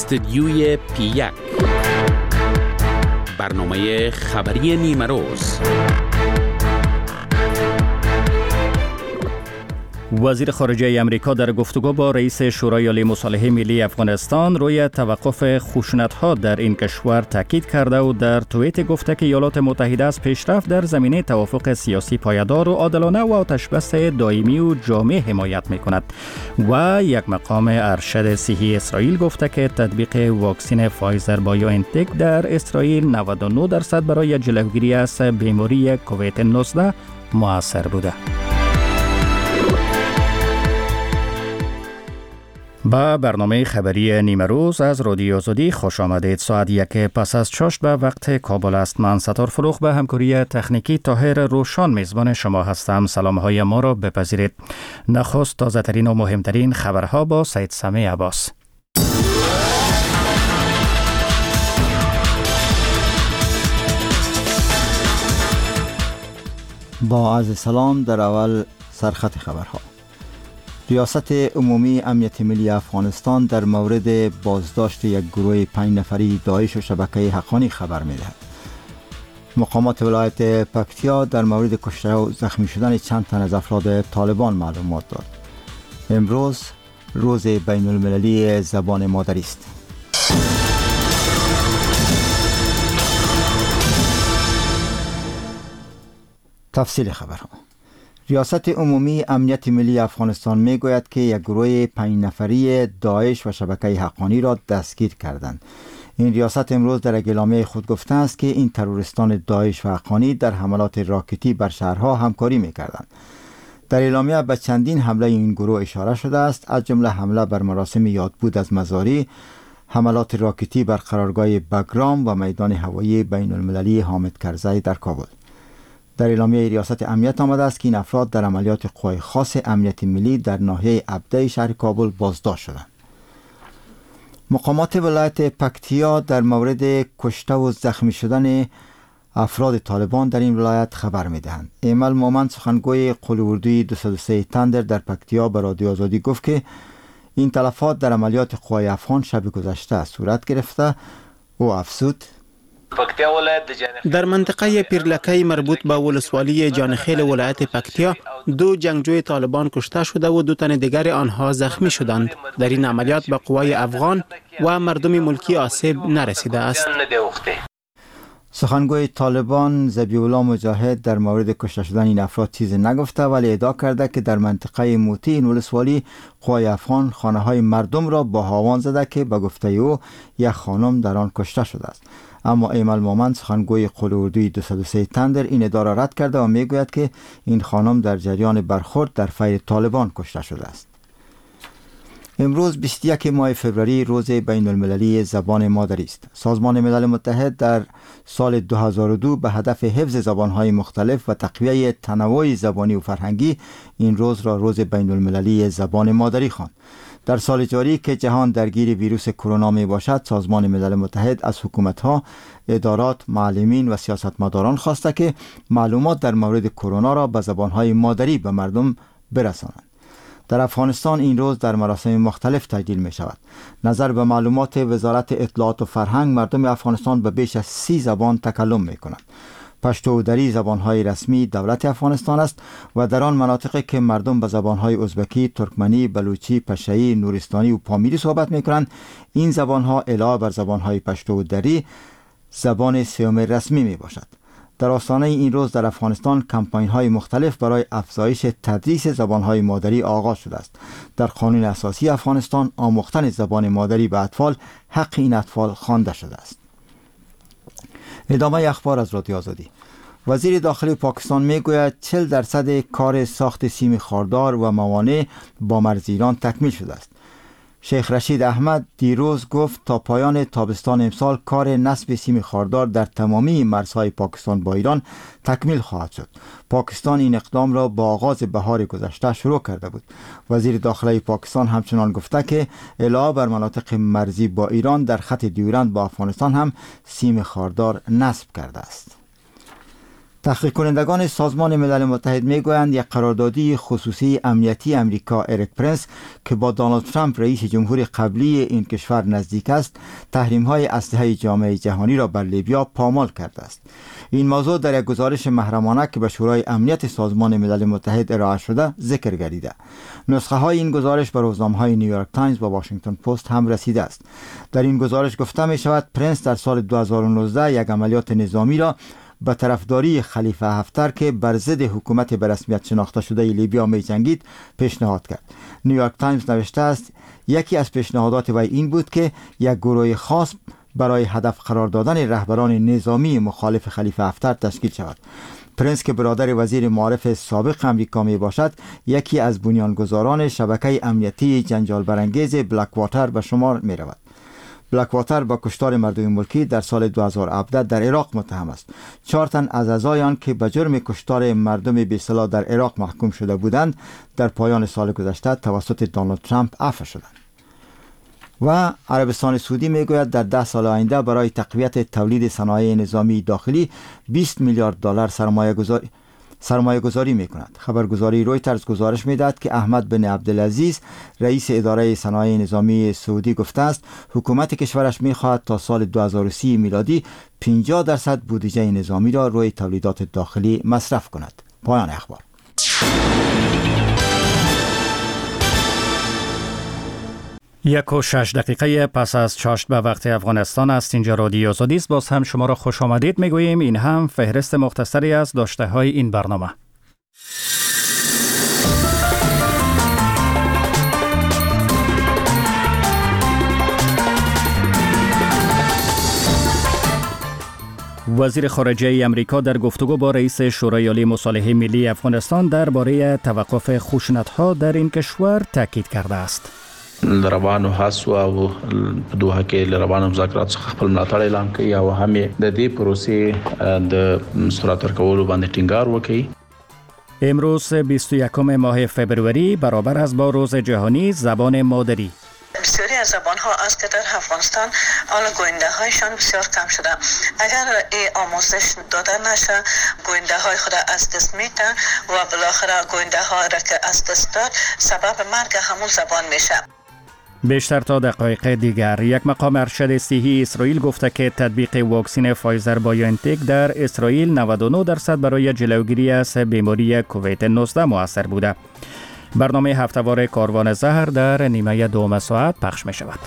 استدیوی پی1 برنامه خبری نیمه روز. وزیر خارجه امریکا در گفتگو با رئیس شورای عالی مصالحه ملی افغانستان روی توقف خشونت‌ها در این کشور تاکید کرده و در توییت گفته که ایالات متحده از پیشرفت در زمینه توافق سیاسی پایدار و عادلانه و آتشبس دائمی و جامع حمایت می‌کند. و یک مقام ارشد صحی اسرائیل گفته که تطبیق واکسن فایزر بایوانتک در اسرائیل 99% برای جلوگیری از بیماری کووید 19 مؤثر بوده. با برنامه خبری نیمه روز از رادیو آزادی خوش آمدید. ساعت 1 پس از چاشت به وقت کابل است. من ستار فروخ به همکاری تکنیکی طاهر روشان میزبان شما هستم. سلام‌های ما را بپذیرید. نخست تازه ترین و مهمترین خبرها با سید سمی عباس. با عرض سلام. در اول سرخط خبرها. ریاست عمومی امنیت ملی افغانستان در مورد بازداشت یک گروه 5 نفری داعش و شبکه حقانی خبر می‌دهد. مقامات ولایت پکتیا در مورد کشته و زخمی شدن چند تن از افراد طالبان معلومات داد. امروز روز بین المللی زبان مادری است. تفصیل خبرها. ریاست عمومی امنیت ملی افغانستان می گوید که یک گروه 5 نفری داعش و شبکه حقانی را دستگیر کردند. این ریاست امروز در اعلامیه خود گفته است که این تروریستان داعش و حقانی در حملات راکتی بر شهرها همکاری می کردند. در اعلامیه به چندین حمله این گروه اشاره شده است، از جمله حمله بر مراسم یادبود از مزاری، حملات راکتی بر قرارگاه بگرام و میدان هوایی بین المللی حامد کرزی در کابل. در اعلامیه ریاست امنیت آمده است که این افراد در عملیات قوای خاص امنیت ملی در ناحیه عبده شهر کابل بازداشت شدند. مقامات ولایت پکتیا در مورد کشته و زخمی شدن افراد طالبان در این ولایت خبر می‌دهند. ایمل مومند سخنگوی قول اردوی 203 تندر در پکتیا به رادیو آزادی گفت که این تلفات در عملیات قوای افغان شب گذشته صورت گرفته و افزود در منطقه پیرلکه مربوط به ولسوالی جانخیل ولایت پکتیا 2 جنگجوی طالبان کشته شده و 2 تن دیگر آنها زخمی شدند. در این عملیات به قوای افغان و مردم ملکی آسیب نرسیده است. سخنگوی طالبان ذبیح الله مجاهد در مورد کشته شدن این افراد چیزی نگفته، ولی ادعا کرده که در منطقه موتی این ولسوالی قوای افغان خانه‌های مردم را با هاوان زده که به گفته او یک خانم در آن کشته شده است. اما ایمل مومند سخنگوی قول اردوی 203 تندر این ادعا را رد کرده و میگوید که این خانم در جریان برخورد در فیر طالبان کشته شده است. امروز 21 ماه فوریه روز بین المللی زبان مادری است. سازمان ملل متحد در سال 2002 به هدف حفظ زبانهای مختلف و تقویت تنوع زبانی و فرهنگی این روز را روز بین المللی زبان مادری خواند. در سال جاری که جهان درگیر ویروس کرونا می باشد، سازمان ملل متحد از حکومت‌ها، ادارات، معلمین و سیاستمداران خواسته که معلومات در مورد کرونا را به زبانهای مادری به مردم برسانند. در افغانستان این روز در مراسم مختلف تجلیل می شود. نظر به معلومات وزارت اطلاعات و فرهنگ، مردم افغانستان به بیش از 30 زبان تکلم می کنند. پشتو و دری زبانهای رسمی دولت افغانستان است و در آن مناطقی که مردم به زبانهای ازبکی، ترکمنی، بلوچی، پشه‌ای، نورستانی و پامیری صحبت می کنند، این زبانها علاوه بر زبانهای پشتو و دری زبان سوم رسمی می باشد. در آستانه این روز در افغانستان کمپاین‌های مختلف برای افزایش تدریس زبان‌های مادری آغاز شده است. در قانون اساسی افغانستان آموختن زبان مادری به اطفال حق این اطفال خوانده شده است. ادامه اخبار از رادیو آزادی. وزیر داخلی پاکستان میگوید 40% کار ساخت سیم خاردار و موانع با مرز ایران تکمیل شده است. شیخ رشید احمد دیروز گفت تا پایان تابستان امسال کار نصب سیم خاردار در تمامی مرزهای پاکستان با ایران تکمیل خواهد شد. پاکستان این اقدام را با آغاز بهار گذشته شروع کرده بود. وزیر داخلی پاکستان همچنان گفته که علاوه بر مناطق مرزی با ایران در خط دیورند با افغانستان هم سیم خاردار نصب کرده است. تحقیق کنندگان سازمان ملل متحد میگویند یک قراردادی خصوصی امنیتی امریکا اریک پرنس که با دونالد ترامپ رئیس جمهور قبلی این کشور نزدیک است، تحریم‌های اسلحه جامعه جهانی را بر لیبیا پامال کرده است. این موضوع در یک گزارش محرمانه که به شورای امنیت سازمان ملل متحد ارائه شده ذکر گردیده. نسخه های این گزارش به روزنامه‌های نیویورک تایمز و واشنگتن پست هم رسیده است. در این گزارش گفته می شود پرنس در سال 2019 یک عملیات نظامی را به طرفداری خلیفه حفتر که بر ضد حکومت به رسمیت شناخته شده لیبیا می جنگید پیشنهاد کرد. نیویورک تایمز نوشته است یکی از پیشنهادات وی این بود که یک گروه خاص برای هدف قرار دادن رهبران نظامی مخالف خلیفه حفتر تشکیل شود. پرنس که برادر وزیر معارف سابق امریکا می باشد، یکی از بنیانگذاران شبکه امنیتی جنجال برانگیز بلک واتر به شمار می رود. بلک واتر با کشتار مردم ملکی در سال 2017 در عراق متهم است. 4 تن از اعضای آن که به جرم کشتار مردم بی‌سلاح در عراق محکوم شده بودند، در پایان سال گذشته توسط دونالد ترامپ عفو شدند. و عربستان سعودی میگوید در 10 سال آینده برای تقویت تولید صنایع نظامی داخلی 20 میلیارد دلار سرمایه گذاری می کند. خبرگزاری رویترز گزارش می دهد که احمد بن عبدالعزیز رئیس اداره صنایع نظامی سعودی گفته است حکومت کشورش می خواهد تا سال 2030 میلادی 50% بودجه نظامی را روی تولیدات داخلی مصرف کند. پایان اخبار. 1:06 پس از چاشت به وقت افغانستان است. اینجا رادیو آزادی است. باز هم شما را خوش آمدید میگوییم. این هم فهرست مختصری از داشته های این برنامه. وزیر خارجه امریکا در گفتگو با رئیس شورای عالی مصالحه ملی افغانستان درباره توقف خشونت‌ها در این کشور تاکید کرده است. روانو هڅو او په دوحه کې روانو مذاکرات څخه خپل ملاتړ اعلان کړي او هم د دې پروسې د سرعت ورکولو باندې ټینګار وکړي. امروز 21 ماه فبروری برابر است با روز جهانی زبان مادری. بسیاری از زبان‌ها است که در افغانستان آن گوینده‌هایشان بسیار کم شده. اگر این آموزش داده نشه گوینده‌های خود از دست می‌دن و بالاخره گوینده‌ها را که از دست داد سبب مرگ همون زبان میشه. بیشتر تا دقایق دیگر یک مقام ارشد صحی اسرائیل گفته که تطبیق واکسن فایزر بایوانتک در اسرائیل 99% برای جلوگیری از بیماری کووید 19 مؤثر بوده. برنامه هفته‌وار کاروان زهر در نیمه دوم ساعت پخش می شود.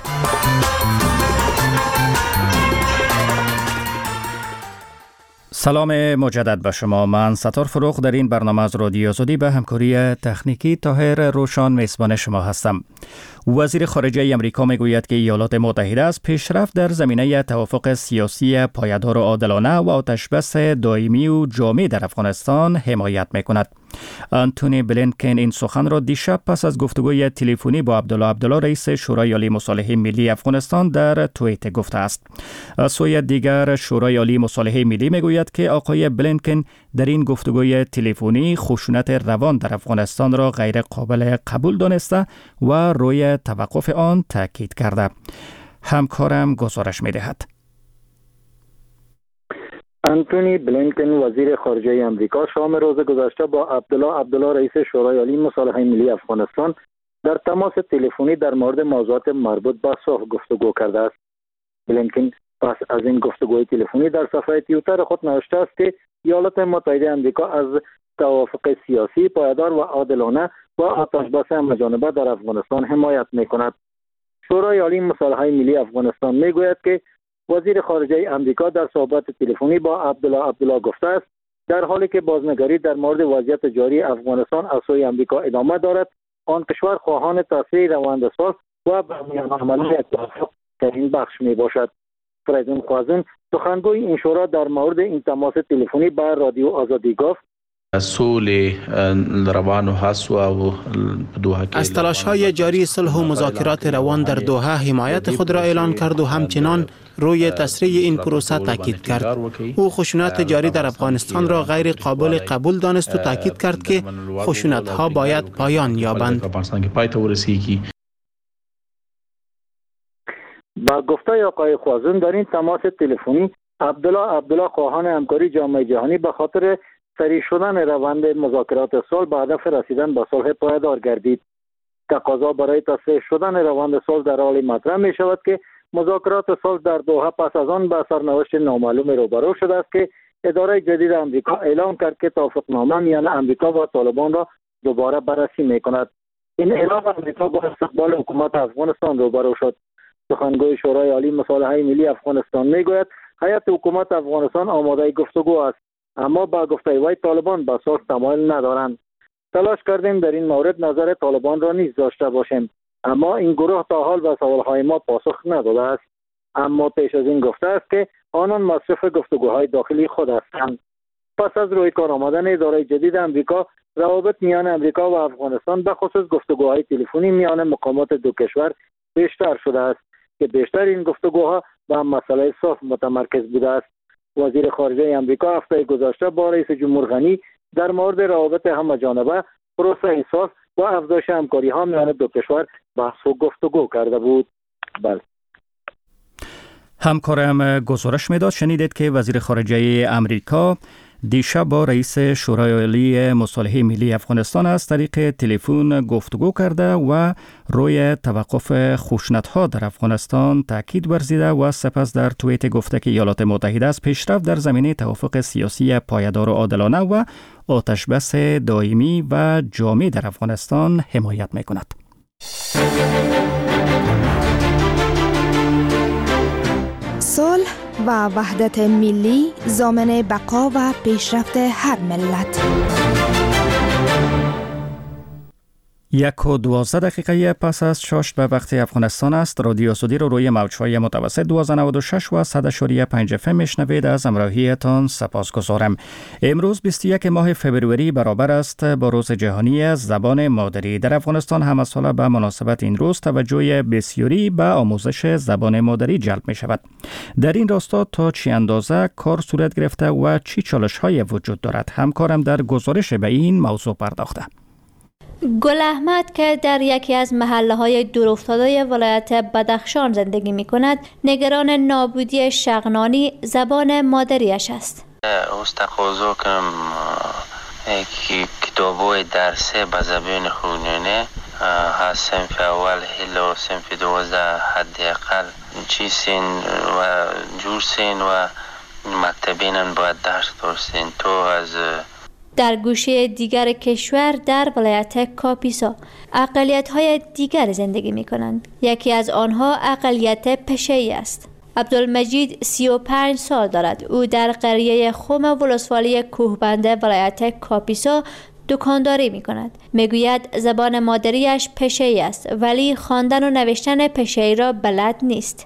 سلام مجدد به شما. من ستار فروغ در این برنامه از رادیو آزادی به همکاری تکنیکی طاهر روشان میزبان شما هستم. وزیر خارجه امریکا میگوید که ایالات متحده از پیشرفت در زمینه توافق سیاسی پایدار و عادلانه و آتشبس دائمی و جامع در افغانستان حمایت میکند. آنتونی بلینکن این سخن را دیشب پس از گفتگوی تلفنی با عبدالله رئیس شورای عالی مصالحه ملی افغانستان در توییتر گفته است. از سوی دیگر شورای عالی مصالحه ملی میگوید که آقای بلینکن در این گفتگوی تلفنی خشونت روان در افغانستان را غیر قابل قبول دانسته و روی توقف آن تاکید کرده. همکارم گزارش می‌دهد. آنتونی بلینکن وزیر خارجه امریکا شام روز گذشته با عبدالله رئیس شورای عالی مصالحه ملی افغانستان در تماس تلفنی در مورد موضوعات مربوط به صلح گفتگو کرده است. بلینکن پس از این گفتگوی تلفنی در صفحه توییتر خود نوشته است که ایالات متحده امریکا از توافق سیاسی پایدار و عادلانه و آتشبس همه‌جانبه در افغانستان حمایت می‌کند. شورای عالی مصالحه ملی افغانستان می‌گوید که وزیر خارجه امریکا در صحبت تلفنی با عبدالله گفته است در حالی که بازنگری در مورد وضعیت جاری افغانستان از سوی امریکا ادامه دارد، آن کشور خواهان تسریع روندصلح و برنامه‌عملی توافق در این بخش میباشد. فریدون خوازن سخنگوی این شورا در مورد این تماس تلفنی با رادیو آزادی گفت از تلاش‌های جاری صلح و مذاکرات روان در دوحه حمایت خود را اعلان کرد و همچنان روی تسریع این پروسه تاکید کرد. او خشونت جاری در افغانستان را غیر قابل قبول دانست و تاکید کرد که خشونت‌ها باید پایان یابند. با گفته آقای خوازن در این تماس تلفنی عبدالله خواهان همکاری جامعه جهانی به خاطر سریع شدن روند مذاکرات صلح به هدف رسیدن به صلح پایدار گردید. تقاضا برای تصحیح شدن روند صلح در حال مطرح می شود که مذاکرات صلح در دوحه پس از آن به سرنوشت نامعلوم روبرو شده است که اداره جدید امریکا اعلام کرد که توافقنامه میان امریکا و طالبان را دوباره بررسی می کند. این اعلام امریکا با استقبال حکومت افغانستان روبرو شد. سخنگوی شورای عالی مصالحه ملی افغانستان میگوید هیئت حکومت افغانستان آماده گفتگو است، اما با گفته وی طالبان به صلح تمایل ندارند. تلاش کردیم در این مورد نظر طالبان را نیز داشته باشیم، اما این گروه تا حال به سوالهای ما پاسخ نداده است. اما پیش از این گفته است که آنان مصرف گفتگوهای داخلی خود هستند. پس از روی کار آمدن اداره جدید امریکا، روابط میان امریکا و افغانستان به خصوص گفتگوهای تلفنی میان مقامات دو کشور بیشتر شده است که بیشتر این گفتگوها به مسئله صلح متمرکز بوده است. وزیر خارجه امریکا هفته گذشته با رئیس جمهور غنی در مورد روابط همه‌جانبه، پروسه صلح و افزایش همکاری‌ها میان دو کشور بحث و گفتگو کرده بود. بله. همکارم گزارش میداد. شنیدید که وزیر خارجه امریکا دیشب با رئیس شورای عالی مصالحه ملی افغانستان از طریق تلفن گفتگو کرده و روی توقف خشونت‌ها در افغانستان تاکید ورزیده و سپس در توییت گفته که ایالات متحده از پیشرفت در زمینه توافق سیاسی پایدار و عادلانه و آتشبس دائمی و جامع در افغانستان حمایت می‌کند. صلح و وحدت ملی ضامن بقا و پیشرفت هر ملت. 1:12 پس از 6 به وقت افغانستان است. رادیو سعودی رو روی موج‌های متوسط 1296 و 100.5 FM میشنوید. از همراهیتان سپاسگزارم. امروز 21 ماه فبروری برابر است با روز جهانی زبان مادری. در افغانستان هم از سال به مناسبت این روز توجه بسیاری به آموزش زبان مادری جلب می شود. در این راستا تا چه اندازه کار صورت گرفته و چه چالش‌های وجود دارد؟ همکارم در گزارش به این موضوع پرداخته. گل احمد که در یکی از محله‌های دورافتاده ولایت بدخشان زندگی می‌کند، نگران نابودی شغنانی زبان مادریش است. تقاضا کنم کتاب‌های درسی به زبان خواننده از صنف اول الی صنف 12 حداقل چی سین و جور سین و مکتبینن باید درس داشتین تو از در گوشه دیگر کشور در ولایت کاپیسا اقلیت‌های دیگر زندگی می‌کنند. یکی از آنها اقلیت پشه‌ای است. عبدالمجید 35 سال دارد. او در قریه خم ولسوالی کوهبنده ولایت کاپیسا دکانداری می‌کند. می‌گوید زبان مادریش پشه‌ای است ولی خواندن و نوشتن پشه‌ای را بلد نیست.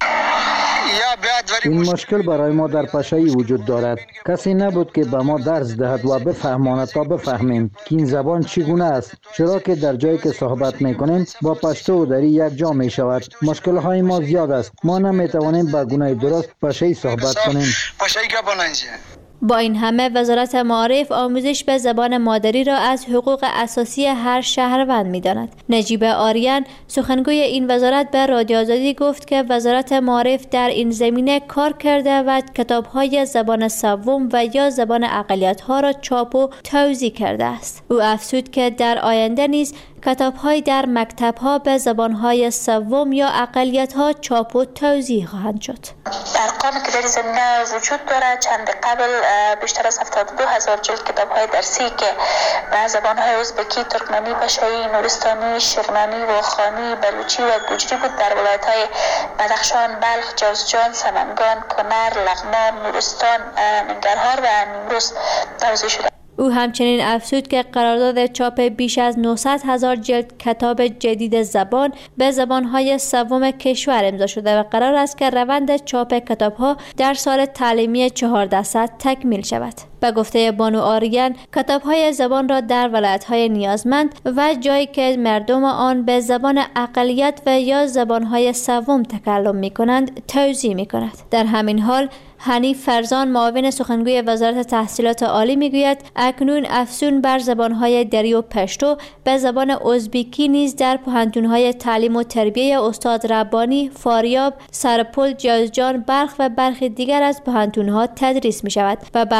این مشکل برای ما در پشه‌ای وجود دارد. کسی نبود که به ما درس دهد و بفهماند تا بفهمیم که این زبان چگونه است، چرا که در جایی که صحبت میکنیم با پشتو و دری یک جا می شود. مشکل های ما زیاد است. ما نمیتوانیم به گونه درست پشه‌ای صحبت کنیم. با این همه وزارت معارف آموزش به زبان مادری را از حقوق اساسی هر شهروند می‌داند. نجیب آریان سخنگوی این وزارت به رادیو آزادی گفت که وزارت معارف در این زمینه کار کرده و کتاب‌های زبان سوم و یا زبان اقلیت‌ها را چاپ و توزیع کرده است. او افزود که در آینده نیز کتاب‌های در مکتب‌ها به زبان‌های سوم یا اقلیت‌ها چاپ و توزیع خواهند شد. ارقامی که در زمینه وجود دارد، چند قبل بیشتر از 72,000 جلد کتاب‌های درسی که به زبان‌های ازبکی، ترکمنی، پشه‌ای، نورستانی، شرمنی، واخانی، بلوچی و گوجری بود در ولایت‌های بدخشان، بلخ، جوزجان، سمنگان، کنر، لغمان، نورستان، ننگرهار و نیمروز توزیع شده. او همچنین افزود که قرارداد چاپ بیش از 900,000 جلد کتاب جدید زبان به زبانهای سوم کشور امضا شده و قرار است که روند چاپ کتابها در سال تعلیمی 1400 تکمیل شود. به گفته بانو آریان، کتابهای زبان را در ولایت‌های نیازمند و جایی که مردم آن به زبان اقلیت و یا زبانهای سوم تکلم می‌کنند توزیع می‌کند. در همین حال حنیف فرزان معاون سخنگوی وزارت تحصیلات عالی میگوید اکنون افزون بر زبانهای دری و پشتو به زبان ازبکی نیز در پوهنتون‌های تعلیم و تربیه استاد ربانی، فاریاب، سرپل، جوزجان، بلخ و برخی دیگر از پوهنتون‌ها تدریس می‌شود و برنامه‌های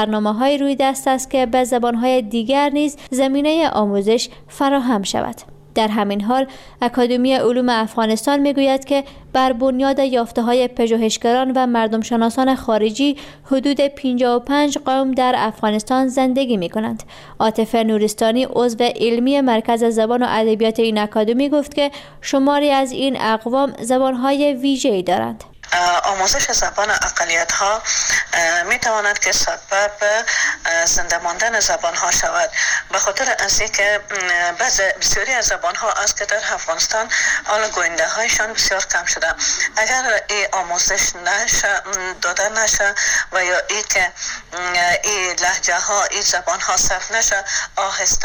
راههایی روی دست است که به زبانهای دیگر نیز زمینه آموزش فراهم شود. در همین حال اکادمی علوم افغانستان میگوید که بر بنیاد یافته‌های پژوهشگران و مردم شناسان خارجی حدود 55 قوم در افغانستان زندگی می‌کنند. عاطف نورستانی عضو علمی مرکز زبان و ادبیات این اکادمی گفت که شماری از این اقوام زبان‌های ویژه‌ای دارند. آموزش زبان اقلیت ها می تواند که سبب زنده ماندن زبان ها شود، به خاطر از اینکه بسیاری از زبان ها است که در افغانستان حال گوینده هایشان بسیار کم شده. اگر این آموزش داده نشه و یا این که این لهجه ها این زبان ها صرف نشه، آهسته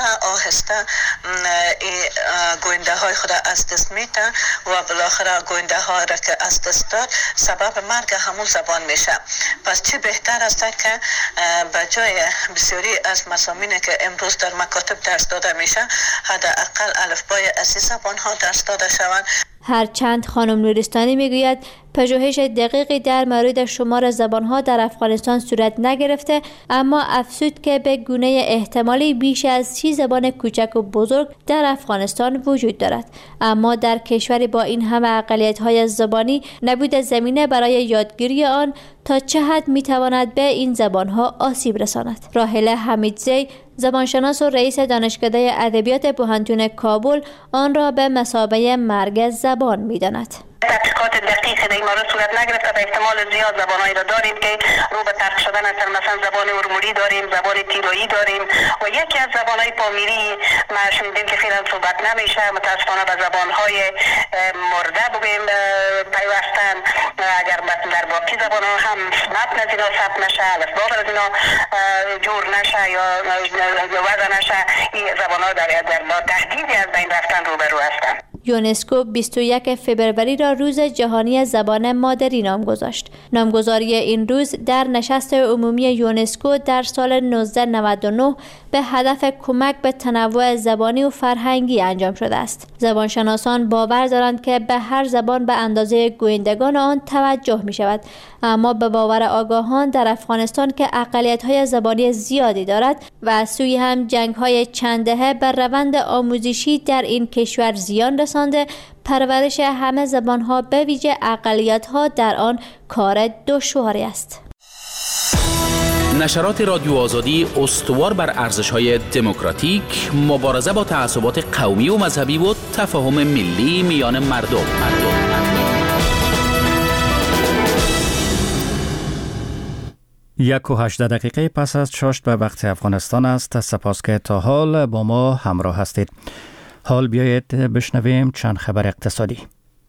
این گوینده های خود از دست میده و بالاخره گوینده ها را که از دست داد سبب مرگ همون زبان میشه. پس چه بهتر است که به جای بسیاری از مضامینی که امروز در مکاتب درس داده میشه حداقل الفبای اصلی زبان ها درس داده شوند. هرچند خانم نورستانی میگوید پژوهش دقیقی در مورد شمار زبانها در افغانستان صورت نگرفته، اما افزود که به گونه احتمالی بیش از 30 زبان کوچک و بزرگ در افغانستان وجود دارد، اما در کشوری با این همه اقلیت‌های زبانی نبود زمینه برای یادگیری آن تا چه حد میتواند به این زبانها آسیب رساند. راحله حمیدزی، زبانشناس و رئیس دانشکده ادبیات پوهنتون کابل، آن را به مثابه مرگ زبان می‌داند. تحقیقات دقیق در این مورد صورت نگرفته. به احتمال زیاد زبانایی را داریم که رو به ترک شدن هستند. مثلا زبان ارمولی داریم، زبان تیرویی داریم و یکی از زبانهای پامیری ما شنیدیم که فعلا صحبت نمیشه. متاسفانه به زبانهای مرده بگیم پیوستن. اگر در باقی زبانها هم متن از اینا ثبت نشه، الفبا از اینا جور نشه یا وضع نشه، این زبانها در تهدیدی از بین رفتن روبرو هستند. یونسکو 21 فوریه را روز جهانی زبان مادری نام گذاشت. نامگذاری این روز در نشست عمومی یونسکو در سال 1999 به هدف کمک به تنوع زبانی و فرهنگی انجام شده است. زبانشناسان باور دارند که به هر زبان به اندازه گویندگان آن توجه می شود، اما به باور آگاهان در افغانستان که اقلیت‌های زبانی زیادی دارد و از سوی هم جنگ‌های چند دهه بر روند آموزشی در این کشور زیان رسانده، پرورش همه زبان‌ها به ویژه اقلیت‌ها در آن کار دشواری است. نشرات رادیو آزادی استوار بر ارزش‌های دموکراتیک، مبارزه با تعصبات قومی و مذهبی و تفاهم ملی میان مردم. 1:18 پس از 6 به وقت افغانستان است. سپاس که تا حال با ما همراه هستید. حال بیایید بشنویم چند خبر اقتصادی.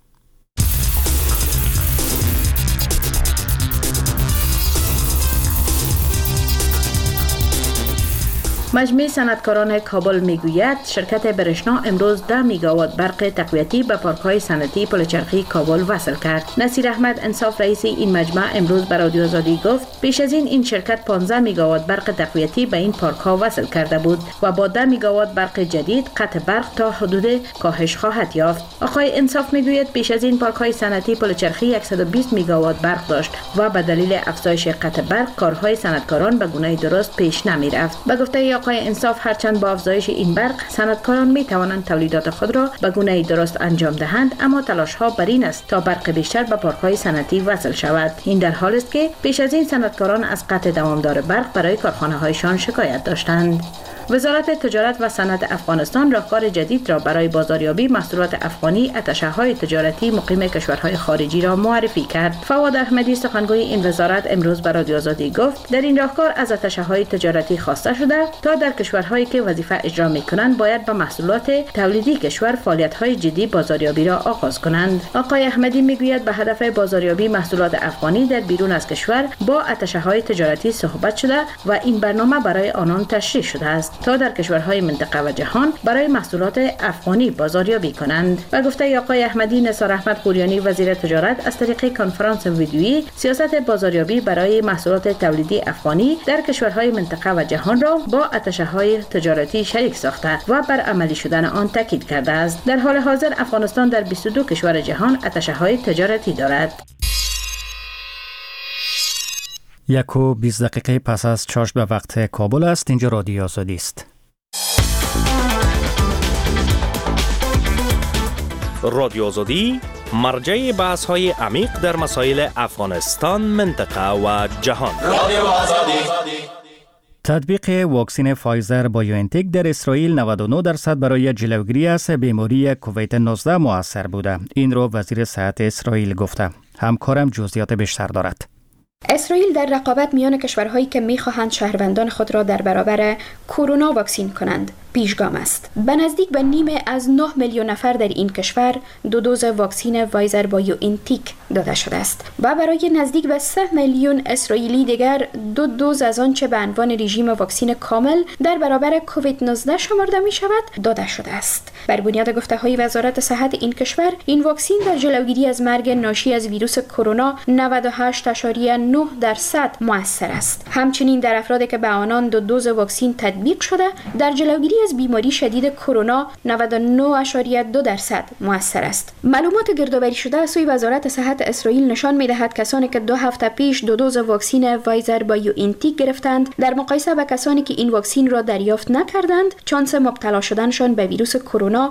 مجمع صنعتکاران کابل میگوید شرکت برشنا امروز 10 میگاوات برق تقویتی به پارک‌های صنعتی پلچرخی کابل وصل کرد. نصیر احمد انصاف رئیس این مجمع امروز به رادیو آزادی گفت پیش از این شرکت 15 میگاوات برق تقویتی به این پارک‌ها وصل کرده بود و با 10 میگاوات برق جدید قطع برق تا حدود کاهش خواهد یافت. آقای انصاف میگوید پیش از این پارک‌های صنعتی پلچرخی 120 میگاوات برق داشت و به دلیل افزایش قطع برق کارهای صنعتکاران به گونه درست پیش نمی‌رفت. به گفته آقای انصاف هرچند با افزایش این برق صنعتکاران می توانند تولیدات خود را به گونه درست انجام دهند، اما تلاش ها بر این است تا برق بیشتر به پارک‌های صنعتی وصل شود. این در حالی است که پیش از این صنعتکاران از قطع دوامدار برق برای کارخانه‌هایشان شکایت داشتند. وزارت تجارت و صنعت افغانستان راهکار جدید را برای بازاریابی محصولات افغانی اتشه‌های تجارتی مقیم کشورهای خارجی را معرفی کرد. فواد احمدی سخنگوی این وزارت امروز به رادیو آزادی گفت در این راهکار از اتشه‌های تجارتی خواسته شده تا در کشورهایی که وظیفه اجرا می‌کنند باید به محصولات تولیدی کشور فعالیت‌های جدی بازاریابی را آغاز کنند. آقای احمدی میگوید به هدف بازاریابی محصولات افغانی در بیرون از کشور با اتشه‌های تجارتی صحبت شده و این برنامه برای آنان تشریح شده است تا در کشورهای منطقه و جهان برای محصولات افغانی بازاریابی کنند. و گفته آقای احمدی، نثار احمد قوریانی وزیر تجارت از طریق کنفرانس ویدیویی سیاست بازاریابی برای محصولات تولیدی افغانی در کشورهای منطقه و جهان را با اتشه‌های تجارتی شریک ساخته و بر عملی شدن آن تاکید کرده است. در حال حاضر افغانستان در 22 کشور جهان اتشه‌های تجارتی دارد. 1:20 دقیقه پس از چاشت به وقت کابل است. اینجا رادیو آزادی است. رادیو آزادی مرجع بحث‌های عمیق در مسائل افغانستان، منطقه و جهان. رادیو آزادی. تطبیق واکسن فایزر بایوانتک در اسرائیل 99% برای جلوگیری از بیماری کووید 19 مؤثر بوده. این را وزیر صحت اسرائیل گفته. همکارم جزئیات بیشتر دارد. اسرائیل در رقابت میان کشورهایی که میخواهند شهروندان خود را در برابر کرونا واکسین کنند پیشگام است. به نزدیک به نیمه از 9 میلیون نفر در این کشور 2 دوز واکسن فایزر بایوانتک داده شده است و برای نزدیک به 3 میلیون اسرائیلی دیگر 2 دوز از آنچه به عنوان رژیم واکسن کامل در برابر کووید 19 شمرده می شود داده شده است. بر بنیاد گفته‌های وزارت صحت این کشور، این واکسن در جلوگیری از مرگ ناشی از ویروس کرونا 98.9% مؤثر است. همچنین در افرادی که به آنان 2 دوز واکسن تطبیق شده در جلوگیری از بیماری شدید کرونا 99.2% مؤثر است. معلومات گردآوری شده از سوی وزارت صحت اسرائیل نشان می‌دهد کسانی که 2 هفته پیش 2 دوز واکسن فایزر بایوانتک گرفتند در مقایسه با کسانی که این واکسن را دریافت نکردند، شانس مبتلا شدنشان به ویروس کرونا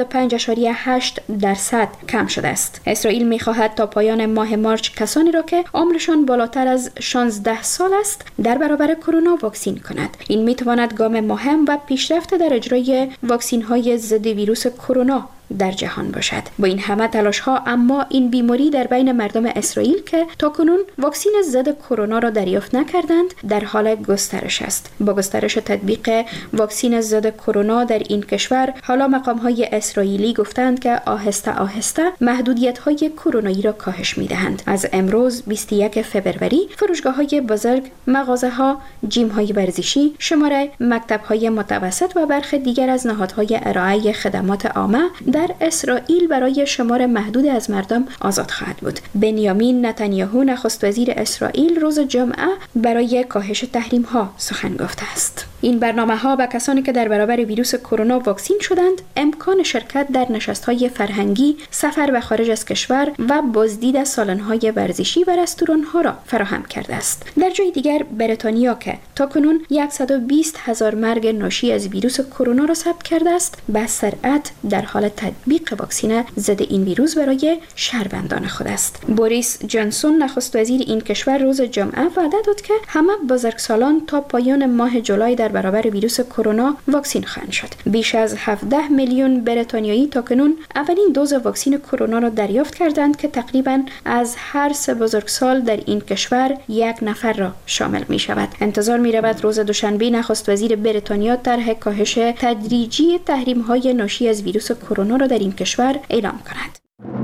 95.8% کم شده است. اسرائیل می‌خواهد تا پایان ماه مارچ کسانی را که عمرشان بالاتر از 16 سال است در برابر کرونا واکسین کند. این می‌تواند گام مهم و پیشرفت در اجرای واکسین‌های ضد ویروس کرونا در جهان باشد. با این همه تلاش‌ها اما این بیماری در بین مردم اسرائیل که تاکنون واکسن ضد کرونا را دریافت نکردند در حال گسترش است. با گسترش تطبیق واکسن ضد کرونا در این کشور، حالا مقام‌های اسرائیلی گفتند که آهسته آهسته محدودیت‌های کرونایی را کاهش می‌دهند. از امروز 21 فوریه فروشگاه‌های بزرگ، مغازه‌ها، جیم‌های ورزشی، شماره مکتب‌های متوسط و برخی دیگر از نهادهای ارائه خدمات عامه در اسرائیل برای شمار محدود از مردم آزاد خواهد بود. بنیامین نتانیاهو نخست وزیر اسرائیل روز جمعه برای کاهش تحریم ها سخن گفته است. این برنامه ها به کسانی که در برابر ویروس کرونا واکسین شدند امکان شرکت در نشست‌های فرهنگی، سفر به خارج از کشور و بازدید از سالن‌های ورزشی و رستوران‌ها را فراهم کرده است. در جای دیگر بریتانیا که تاکنون 120,000 مرگ ناشی از ویروس کرونا را ثبت کرده است، به سرعت در حال تطبیق واکسن ضد این ویروس برای شهروندان خود است. بوریس جانسون نخست وزیر این کشور روز جمعه وعده داد که همه بزرگسالان تا پایان ماه جولای در برابر ویروس کرونا واکسین خواهند شد. بیش از 17 میلیون بریتانیایی تاکنون اولین دوز واکسن کرونا را دریافت کردند که تقریباً از هر 3 بزرگسال در این کشور 1 نفر را شامل می شود. انتظار می رود روز دوشنبه نخست وزیر بریتانیا طرح کاهش تدریجی تحریم‌های ناشی از ویروس کرونا را در این کشور اعلام کند.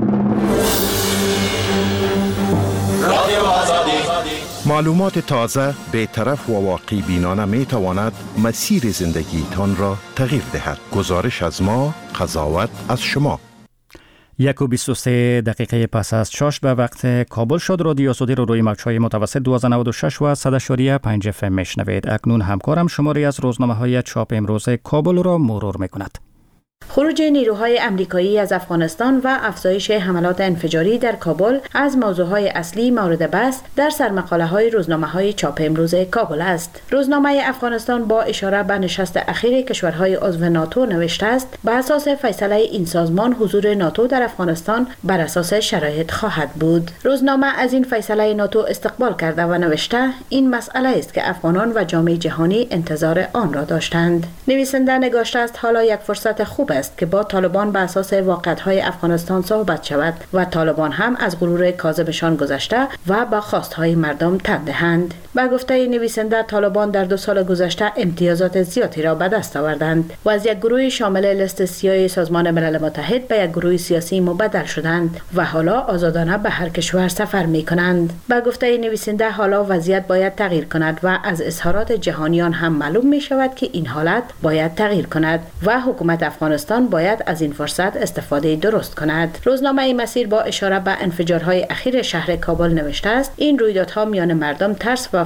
معلومات تازه، بی‌طرف و واقعی بینانه می تواند مسیر زندگیتان را تغییر دهد. گزارش از ما، قضاوت از شما. 1:23 دقیقه پس از چاشت به وقت کابل شد. رادیو آزادی رو روی موج‌های متوسط 1296 و 100.5 FM میشنوید. اکنون همکارم شماری از روزنامه‌های چاپ امروز کابل را مرور می‌کند. خروج نیروهای امریکایی از افغانستان و افزایش حملات انفجاری در کابل از موضوعهای اصلی مورد بحث در سرمقاله‌های روزنامه‌های چاپ امروز کابل است. روزنامه افغانستان با اشاره به نشست اخیر کشورهای عضو ناتو نوشته است بر اساس فیصله این سازمان حضور ناتو در افغانستان بر اساس شرایط خواهد بود. روزنامه از این فیصله ناتو استقبال کرده و نوشته این مسئله است که افغانان و جامعه جهانی انتظار آن را داشتند. نویسنده نگاشته است حالا یک فرصت خوب است که با طالبان به اساس واقعیت‌های افغانستان صحبت شود و طالبان هم از غرور کاذبشان گذشته و با خواست‌های مردم تن دهند. با گفته نویسنده طالبان در 2 سال گذشته امتیازات زیادی را به دست آوردند و از یک گروه شامل لیست سیاه سازمان ملل متحد به یک گروه سیاسی مبدل شدند و حالا آزادانه به هر کشور سفر می‌کنند. با گفته نویسنده حالا وضعیت باید تغییر کند و از اظهارات جهانیان هم معلوم می‌شود که این حالت باید تغییر کند و حکومت افغانستان باید از این فرصت استفاده درست کند. روزنامه مسیر با اشاره به انفجارهای اخیر شهر کابل نوشته است این رویدادها میان مردم ترس و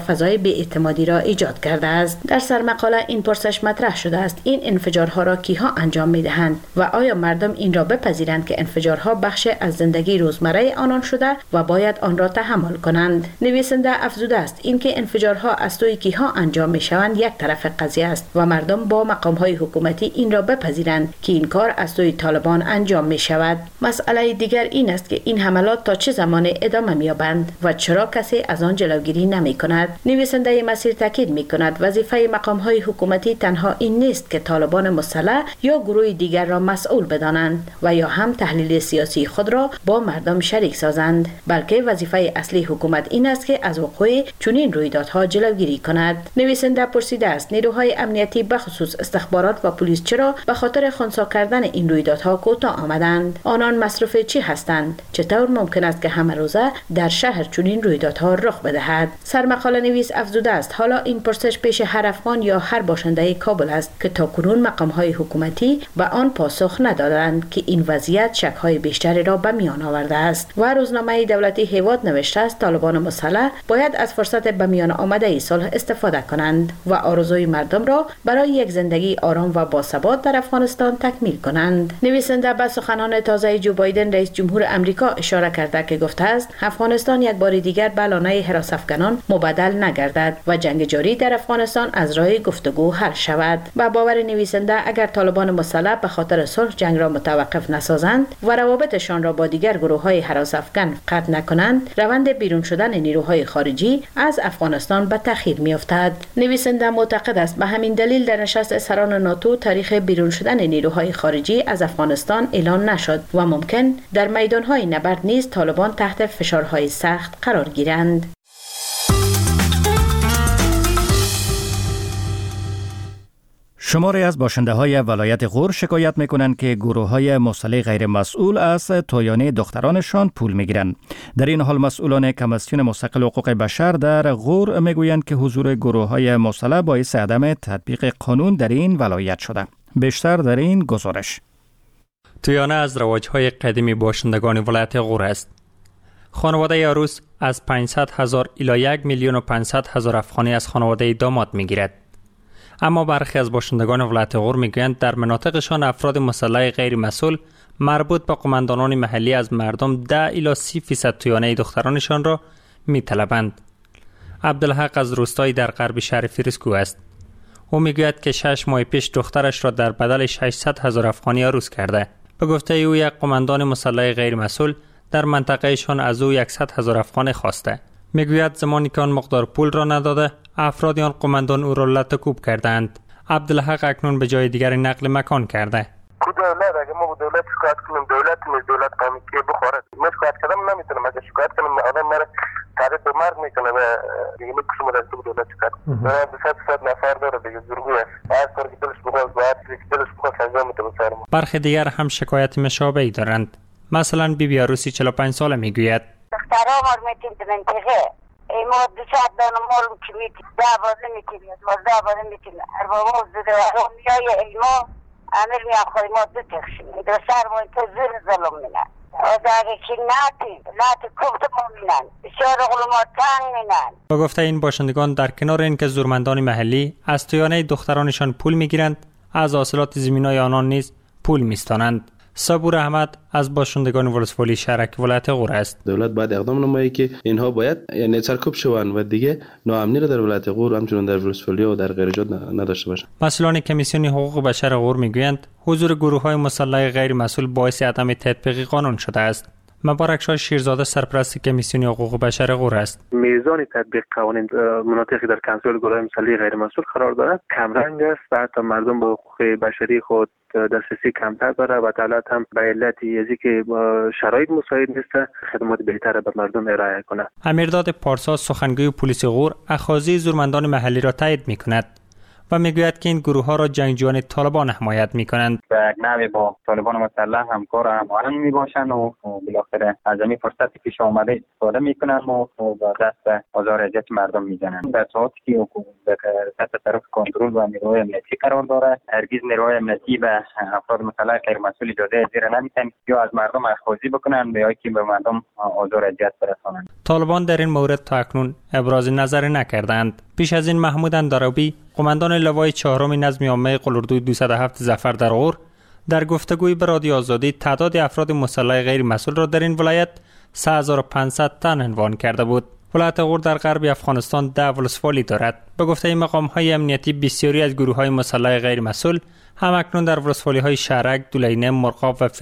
فضای بی‌اعتمادی را ایجاد کرده است. در سرمقاله این پرسش مطرح شده است: این انفجارها را کیها انجام می‌دهند و آیا مردم این را بپذیرند که انفجارها بخش از زندگی روزمره آنان شده و باید آن را تحمل کنند؟ نویسنده افزوده است اینکه انفجارها از سوی کیها انجام می‌شوند یک طرف قضیه است و مردم با مقام‌های حکومتی این را بپذیرند که این کار از سوی طالبان انجام می‌شود. مسئله دیگر این است که این حملات تا چه زمان ادامه می‌یابند و چرا کسی از آن جلوگیری نمی‌کند. نویسنده مسیر تاکید می‌کند وظیفه مقام‌های حکومتی تنها این نیست که طالبان مسلح یا گروه دیگر را مسئول بدانند و یا هم تحلیل سیاسی خود را با مردم شریک سازند، بلکه وظیفه اصلی حکومت این است که از وقوع چنین رویدادها جلوگیری کند. نویسنده پرسیده است نیروهای امنیتی به خصوص استخبارات و پلیس چرا به خاطر خنثی کردن این رویدادها کوتاه آمدند؟ آنان مصروف چی هستند؟ چطور ممکن است که همه روزه در شهر چنین رویدادها رخ بدهد؟ سرمقاله نویس افزوده است حالا این پرسش پیش هر افغان یا هر باشنده کابل است که تاکنون مقام‌های حکومتی به آن پاسخ ندادند که این وضعیت شک‌های بیشتری را به میان آورده است. و روزنامه دولتی هیواد نوشته است طالبان مسلح باید از فرصت به میان آمده صلح استفاده کنند و آرزوی مردم را برای یک زندگی آرام و باثبات در افغانستان تکمیل کنند. نویسنده به سخنان تازه جو بایدن رئیس جمهور امریکا اشاره کرده که گفته است افغانستان یک بار دیگر به لانه حراس افغانان مبدل نگردد و جنگ جاری در افغانستان از راه گفتگو حل شود. با باور نویسنده اگر طالبان مسلح به خاطر صلح جنگ را متوقف نسازند و روابطشان را با دیگر گروه‌های حراس افغان قطع نکنند، روند بیرون شدن نیروهای خارجی از افغانستان به تأخیر می‌افتد. نویسنده معتقد است به همین دلیل در نشست سران ناتو تاریخ بیرون شدن نیروهای خارجی از افغانستان اعلان نشد و ممکن در میدان‌های نبرد نیز طالبان تحت فشارهای سخت قرار گیرند. شماری از باشنده های ولایت غور شکایت میکنند که گروه های مسلح غیر مسئول از تویانه دخترانشان پول میگیرند. در این حال مسئولان کمیسیون مستقل حقوق بشر در غور میگویند که حضور گروه های مسلح باعث عدم تطبیق قانون در این ولایت شده. بیشتر در این گزارش. تویانه از رواج‌های قدیمی باشندگان ولایت غور است. خانواده عروس از 500,000 الی 1,500,000 افغانی از خانواده داماد میگیرد. اما برخی از باشندگان ولایت غور میگویند در مناطقشان افراد مسلح غیر مسئول مربوط به قماندانان محلی از مردم 10 الی 30% تویانه دخترانشان را میطلبند. عبدالحق از روستایی در غرب شهر فیروزکو است. او میگوید که 6 ماه پیش دخترش را در بدل 600,000 افغانی عروس کرده. به گفته او یک قماندان مسلح غیر مسئول در منطقهشان از او 100,000 افغانی خواسته. میگوید زمانی که آن مقدار پول را نداده افراد آن قماندان او را لطکوب کردند. عبدالحق اکنون به جای دیگر نقل مکان کرده. دولت اگه ما دولت شکایت کنیم دولت قومی که بخوره ما شکایت کردم نمیتونم اگه شکایت کنم آدم مرا تعریف به مرگ میکنه و دیگه میکشم از دولت شکایت کنم 100 نفر داره دیگه زورگوی است هر کاری که دلش بخواد باید دلش بخواد انجام میده به سر ما. برخی دیگر هم شکایت مشابهی دارند. مثلا بیبی عروسی 45 ساله میگوید دخترها ما میتیم به منطقه ما 200 دانه مال که میتیم 10 بازه میتیم 12 بازه میتیم اربابا زده و میای ایما امیر میان خواهی ما دو تخشیم دو سر ما تو زیر ظلم مینن و داره که ناتی کفت ما مینن بسیار اغلو ما تنگ مینن. با گفته این باشندگان در کنار این که زورمندان محلی از تویانه دخترانشان پول میگیرند از حاصلات زمینای آنان نیز پول میستانند. صبور احمد از باشندگان ولسوالی شهرک ولایت غور است. دولت باید اقدام نماید که اینها باید سرکوب شوند و دیگه ناامنی را در ولایت غور همچنین در ولسوالی و در غیر جا نداشته باشند. مسئولان کمیسیون حقوق بشر غور میگویند حضور گروه‌های مسلح غیر مسئول باعث عدم تطبیق قانون شده است. مبارک شاه شیرزاده سرپرست کمیسیون حقوق بشر غور است. میزان تطبیق قوانین مناطقی در کنترل گروه‌های مسلح غیر مسئول قرار دارد کمرنگ است و حتی مردم به حقوق بشری خود دسترسی کمتر داره و دولت هم به علت ازی که شرایط مساعد نیست خدمات بهتر به مردم ارائه کنه. امیرداد پارسا سخنگوی پلیس غور اخاذی زورمندان محلی را تایید می‌کند و میگوید که این گروه ها را جنگجویان طالبان حمایت میکنند. به نوعی با طالبان مسلح همکار هماهنگ میباشند و بالاخره از این فرصتی پیش آمده استفاده میکنند و با دست آزار اذیت مردم میزنند. در ساعتی که تحت طرف کنترل و نیروهای امنیتی قرار داره هرگز نیروهای امنیتی به افراد مسلح غیر مسئول اجازه زیر نمیدن یا از مردم اخاذی بکنند یا که به مردم آزار اذیت برسانند. طالبان در این مورد تا اکنون ابراز نظر نکردند. پیش از این محمود اندرابی قماندان لوای چهارم نظم عامه قلاردوی 207 ظفر در غور در گفتگوی به رادیو آزادی تعداد افراد مسلح غیر مسئول را در این ولایت 3500 تن عنوان کرده بود. ولایت غور در غرب افغانستان 10 ولسوالی دارد. به گفته مقام‌های امنیتی بسیاری از گروه‌های مسلح غیر مسئول همکنون در ولسوالی‌های شهرک، دولینه، مرغاب و